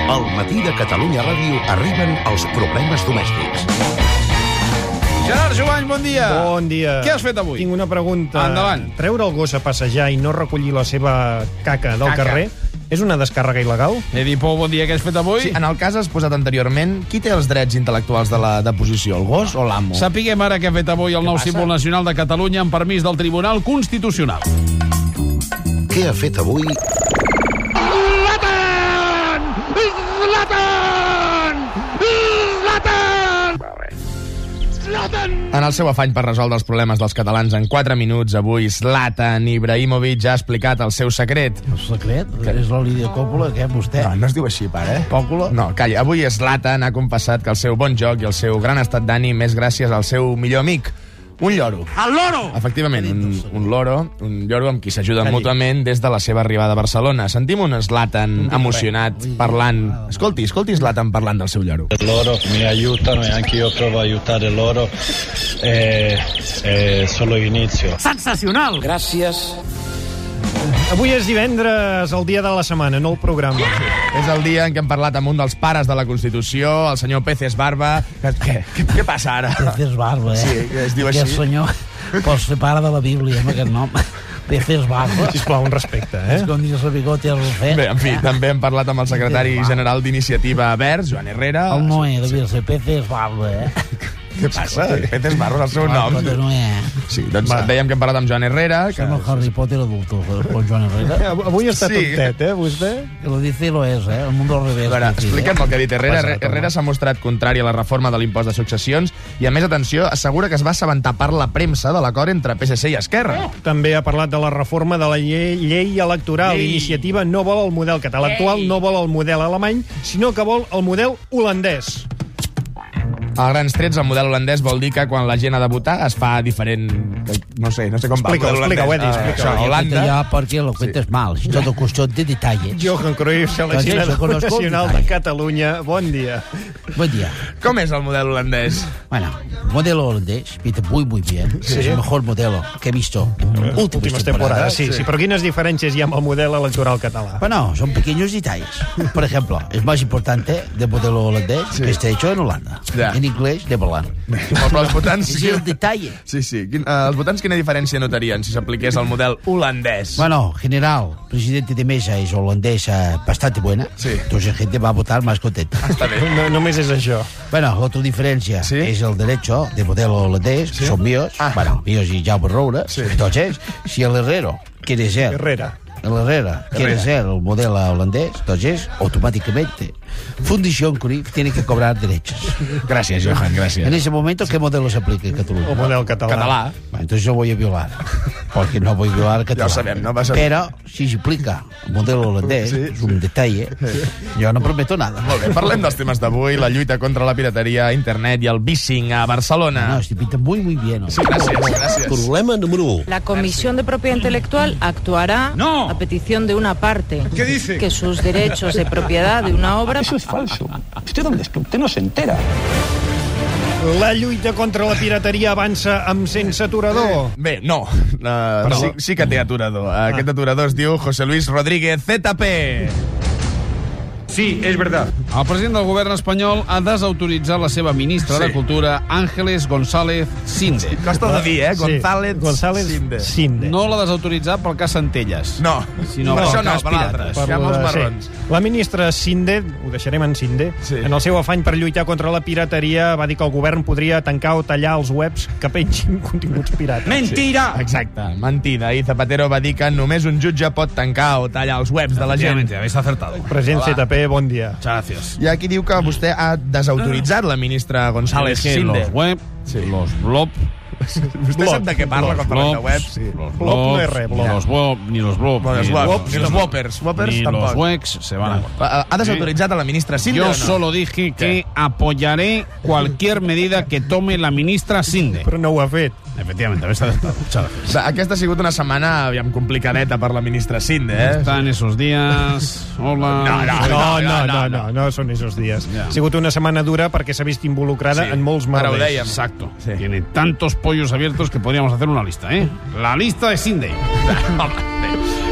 Al matí de Catalunya Ràdio arriben els problemes domèstics. Gerard Jovany, bon dia. Bon dia. Què has fet avui? Tinc una pregunta. Endavant. Treure el gos a passejar i no recollir la seva caca del carrer és una descàrrega il·legal? Edi Pou, bon dia. Què has fet avui? Sí, en el cas exposat anteriorment, qui té els drets intel·lectuals de la deposició, el gos o l'amo? Sapiguem ara què ha fet avui el nou símbol nacional de Catalunya amb permís del Tribunal Constitucional. Què ha fet avui En el seu afany per resoldre els problemes dels catalans en 4 minuts, avui Zlatan Ibrahimovic ha explicat el seu secret. El secret? És la Lídia Coppola, què, vostè? No es diu així, pare. Pòcula? No, calla. Avui Zlatan ha confessat que el seu bon joc i el seu gran estat d'ànim és gràcies al seu millor amic, un lloro. El loro! Efectivament, un lloro amb qui s'ajuden mútuament des de la seva arribada a Barcelona. Sentim un Zlatan emocionat parlant... Escolti Zlatan parlant del seu lloro. Loro mi aiutano e anche io provo a aiutare loro. Solo inizio. Sensacional! Avui és divendres, el dia de la setmana, no el programa. És el dia en què hem parlat amb un dels pares de la Constitució, el senyor Peces Barba. Què passa ara? Peces Barba, Sí, es diu així. Aquest senyor pots fer pare de la Bíblia amb aquest nom. Peces Barba. Sisplau, un respecte, És com digues la bigote al fet. Bé, en fi, també hem parlat amb el secretari general d'Iniciativa Verds, Joan Herrera. El Noé devia ser Peces Barba, Què passa? Peces Barba és el seu nom. El Noé. Sí, doncs dèiem que hem parlat amb Joan Herrera. Sembla Harry Potter adulto, con Joan Herrera. Avui està Sí. tontet, vostè? Que lo dice y lo es, El mundo al revés. A veure, aquí, expliquem el que ha dit Herrera. Herrera s'ha mostrat contrari a la reforma de l'impost de successions i, a més, atenció, assegura que es va assabentar per la premsa de l'acord entre PSC i Esquerra. També ha parlat de la reforma de la llei electoral. Iniciativa no vol el model català actual, no vol el model alemany, sinó que vol el model holandès. A grans trets, el model holandès vol dir que quan la gent ha de votar es fa diferent... No sé com va. Explica-ho, Edi, explica-ho. A Holanda... Ya porque lo cuentas mal, es todo cuestión de detalles. Johan Cruyff, seleccionador nacional de Catalunya. Bon dia. Buen día. Com és el model holandès? Bueno, modelo holandés, pinta muy bien. Sí. Es el mejor modelo que he visto en últimas temporadas. Sí, però quines diferències hi ha amb el model electoral català? Bueno, son pequeños detalles. Por ejemplo, es más importante del modelo holandés que está hecho en Holanda. Ya. En inglés, de Holanda. Però els votants... Es el detalle. Sí. Els votants quina diferència notarien si s'apliqués el model holandès? Bueno, general, presidente de mesa es holandesa bastante buena. Sí. Entonces la gente va a votar más contenta. Està bé. No, només és això. Bueno, otra diferencia ¿Sí? es el derecho de modelo holandés, que son míos, míos y Jaume Roura. Sí. Entonces, si el Herrero quiere ser... Herrera. El Herrera quiere ser el modelo holandés, entonces, automáticamente, Fundición Cruyff tiene que cobrar derechos. Gràcies, Johan, gràcies. En ese momento, ¿qué modelo se aplica en Cataluña? El model català. Bueno, entonces yo voy a violar, porque no voy a violar el catalán. Ja ho sabem, no passa Pero, si se aplica el modelo holandés, es un detalle, yo no prometo nada. Molt bé, parlem dels temes d'avui, la lluita contra la pirateria a internet i el vissing a Barcelona. No, este pinta muy bien. ¿No? Sí, gràcies. Problema número 1. La Comisión de Propiedad Intelectual actuará a petición de una parte. ¿Qué dice? Que sus derechos de propiedad de una obra... Eso es falso. ¿Usted dónde es? Que usted no se entera. La lluita contra la pirateria avança amb sense aturador. Bé, no. Sí que té aturador. Aquest aturador es diu José Luis Rodríguez ZP. Sí, és verdad. El president del govern espanyol ha desautoritzat la seva ministra de Cultura, Ángeles González Sinde. Costa de dir, González Sinde. No l'ha desautoritzat pel cas Centelles. No, sinó pel això no, cas per l'altre. Pirates. Hi ha molts marrons. La ministra Sinde, ho deixarem en Sinde, en el seu afany per lluitar contra la pirateria va dir que el govern podria tancar o tallar els webs que pengin continguts pirates. Mentira! Exacte, mentida. I Zapatero va dir que només un jutge pot tancar o tallar els webs de la gent. Habéis acertado. President ZP, bon dia. Gracias. Hi ha qui diu que vostè ha desautoritzat la ministra González Sinde. Los web, los blob... Vostè sap de què parla quan parla de web? Sí. Los Blob no és res, blob. ni los blob, Bueno, ni los whoppers. ni los wex se van a... Ha desautoritzat a la ministra Sinde Yo o no? solo dije que apoyaré cualquier medida que tome la ministra Sinde. Però no ho ha fet. Efectivamente, habéis acertado. Muchas gracias. Aquesta ha sigut una setmana, aviam, complicadeta per la ministra Sinde, Está en esos días... Hola... No són esos dies. Ja. Ha sigut una setmana dura perquè s'ha vist involucrada en molts Ara ho merdes. dèiem. Exacto. Sí. Tiene tantos pollos abiertos que podríamos hacer una lista, ¿eh? La lista de Sinde.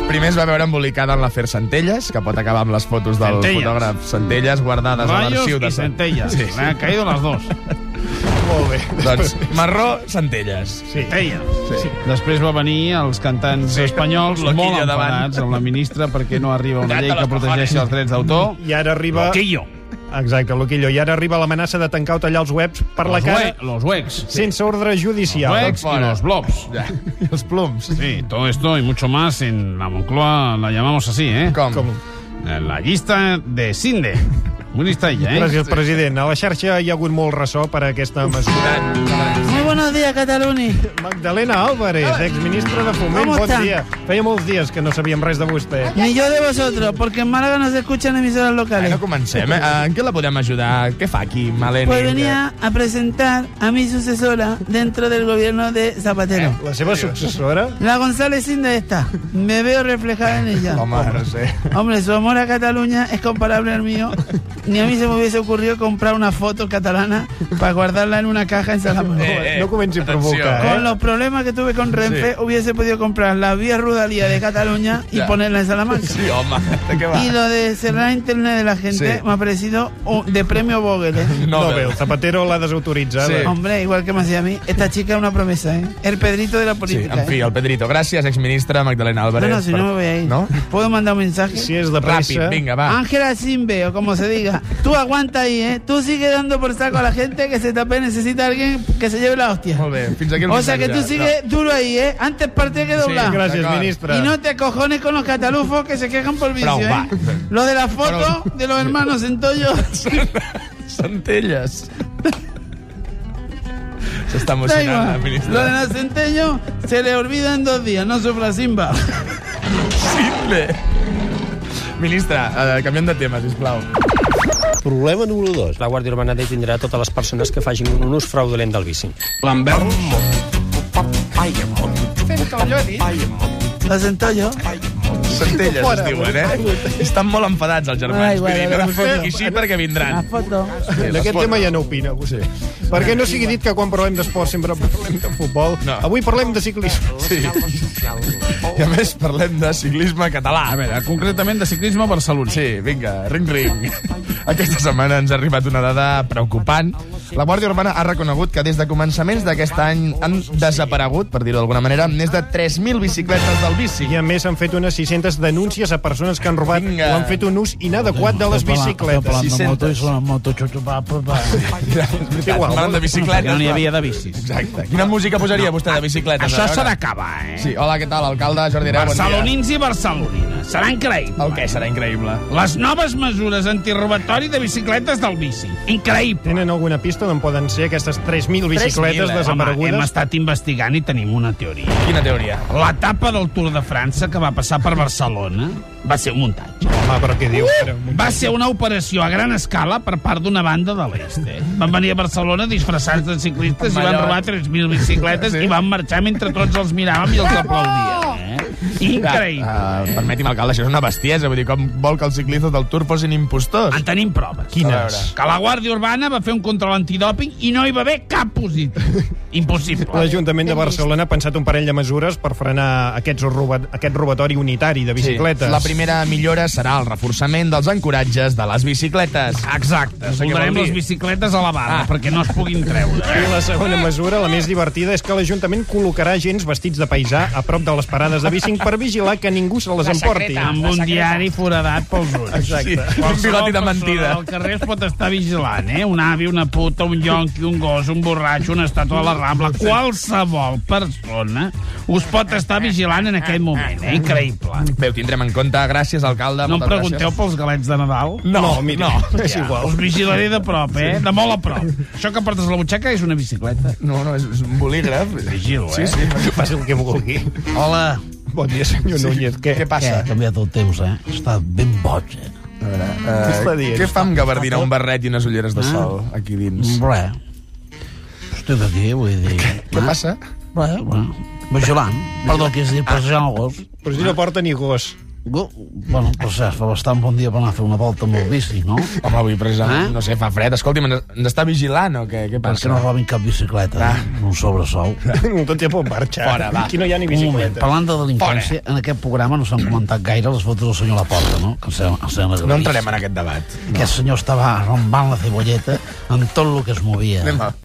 Primer es va veure embolicada en l'afer Centelles, que pot acabar amb les fotos del fotògraf Centelles guardades a l'arxiu de Centelles. Sí. Me han caído las dos. Molt bé. Doncs Marró, Centelles. Centelles. Sí. Després va venir els cantants espanyols molt enfadats amb la ministra perquè no arriba una llei que protegeixi els drets d'autor. I ara arriba... Loquillo. Exacte, Loquillo. I ara arriba l'amenaça de tancar o tallar els webs per la cara... Los wecs. Sense ordre judicial. Los wecs y los blobs. Ja. I els plums. Sí, todo esto y mucho más en la Moncloa la llamamos así, ¿eh? Com? La llista de Sinde. Muy lista ella, ¿eh? Gràcies, president. A la xarxa hi ha hagut molt ressò per aquesta mesura. Muy buenos días, Catalunya. Magdalena Álvarez, exministra de Foment. Bon dia. Feia molts dies que no sabíem res de vostè. Ni yo de vosotros, porque en Málaga no se escuchan emisoras locales. No comencem, eh? En què la podem ajudar? Què fa aquí, Maleni? Pues venía a presentar a mi sucesora dentro del gobierno de Zapatero. La seva successora? La González Sinde esta. Me veo reflejada en ella. Home, no sé. Hombre, su amor a Cataluña es comparable al mío. Ni a mí se me hubiese ocurrido comprar una foto catalana para guardarla en una caja en Salamanca. No comenci a provocar, Con los problemas que tuve con Renfe, hubiese podido comprar la vía Rodalía de Cataluña y ponerla en Salamanca. Sí, home, ¿de qué va? Y lo de cerrar internet de la gente me ha parecido de premio Vogel, ¿eh? Nobel. Zapatero l'ha desautoritzada. Sí. Hombre, igual que me hacía a mí. Esta chica es una promesa, ¿eh? El Pedrito de la Sí, política. en fi, el Pedrito. Gràcies, exministra Magdalena Álvarez. No, si no me voy a ir. ¿No? ¿Puedo mandar un mensaje? Si és de pressa... Ràpid, vinga, va. Ángela Simbe, o como se diga. Tú aguanta ahí, ¿eh? Tú sigue dando por saco a la gente que se tape, necesita alguien que se lleve la hostia. Molt bé, fins aquí el O sea que tú missatge. sigue duro ahí, ¿eh? Antes parte que doblar. Sí, gràcies, D'acord. ministra. Y no te cojones con los catalufos que se quejan por vicio, Prou, va. Lo de la foto de los hermanos Centollo. Centelles. S'està Da emocionant, igual. la ministra. Lo de la Centello se le olvida en 2 días, no sufra Simba. Simple. Ministra, canviem de tema, sisplau. Problema número 2. La Guàrdia Urbana detindrà totes les persones que facin un ús fraudulent del bici. Lambert. La Centollo. Centelles es diuen, eh? Estan molt enfadats els germans. Ai, guarda, Vull dir, la no foto. i així perquè La vindran. foto. D'aquest tema ja no opina, vostè. Perquè no sigui dit que quan parlem d'esport sempre parlem de futbol. No. Avui parlem de ciclisme. Sí. I a més parlem de ciclisme català. A veure, concretament de ciclisme barceloní. Sí, vinga, ring. Aquesta setmana ens ha arribat una dada preocupant. La Guàrdia Urbana ha reconegut que des de començaments d'aquest any han desaparegut, per dir-ho d'alguna manera, més de 3.000 bicicletes del bici. I a més han fet unes 600 denúncies a persones que han robat Vinga. o han fet un ús inadequat de les bicicletes. 600. Igual. Parlant de bicicletes. No n'hi havia de bicis. Exacte. Quina música posaria vostè de bicicletes? Això A veure. s'ha d'acabar, eh? Sí, hola, què tal, alcalde Jordi Hereu, bon dia. Barcelonins i barcelonines. Serà increïble. El què serà increïble? Les noves mesures antirobatori de bicicletes del bici. Increïble. Tenen alguna pista d'on poden ser aquestes 3.000 bicicletes 3.000, eh? desaparegudes? Home, hem estat investigant i tenim una teoria. Quina teoria? L'etapa del Tour de França que va passar per Barcelona va ser un muntatge. Home, però què diu? Va ser una operació a gran escala per part d'una banda de l'est. Van venir a Barcelona disfressats de ciclistes i van robar 3.000 bicicletes i van marxar mentre tots els miràvem i els aplaudíem. Increïble. Permeti'm, alcalde, això és una bestiesa. Vull dir, com vol que els ciclistes del Tour fossin impostors? En tenim proves. Quines? Que la Guàrdia Urbana va fer un control antidòping i no hi va haver cap positiu. Impossible. L'Ajuntament de Barcelona ha pensat un parell de mesures per frenar aquest robatori unitari de bicicletes. Sí. La primera millora serà el reforçament dels ancoratges de les bicicletes. Exacte. No sé què Soldarem vol dir. les bicicletes a la barra perquè no es puguin treure. I la segona mesura, la més divertida, és que l'Ajuntament col·locarà agents vestits de paisà a prop de les parades de bici per vigilar que ningú se les emporti. Amb un diari foradat pels ulls. Exacte. Un bigoti de mentida. Al carrer es pot estar vigilant, eh? Un avi, una puta, un yonqui, un gos, un borratxo, una estàtua a la Rambla. Qualsevol persona us pot estar vigilant en aquell moment, eh? Increïble. Bé, ho tindrem en compte. Gràcies, alcalde. No em moltes pregunteu gràcies. pels galets de Nadal? No, mira, és igual. Us vigilaré de prop, eh? De molt a prop. Això que portes a la butxaca és una bicicleta. No, és un bolígraf. Vigilo, eh? Sí. Que faci el que vulgui. Hola. Bon dia, senyor Núñez. Què Què passa? ha canviat el temps, eh? Està ben boig, eh? A veure, Què està dient? què fa amb gabardina, un barret i unes ulleres de sol aquí dins? Res. Estic aquí, vull dir... Què passa? Res, bueno, vigilant. Perdó, que és dir, passejant el gos. Però si no porta ni gos. Bueno, per cert, fa bastant bon dia per anar a fer una volta amb el bici, no? Home, avui precisament, no sé, fa fred. Escolti'm, ens està vigilant o què? Què passa? Perquè no robin cap bicicleta, un sobresou. Tot ja pot marxar. Fora, va. Aquí no hi ha ni bicicleta. Un moment, parlant de delinqüència, en aquest programa no s'han comentat gaire les fotos del senyor Laporta, no? No entrarem en aquest debat. Aquest senyor estava arrombant la cebolleta amb tot el que es movia. Anem a...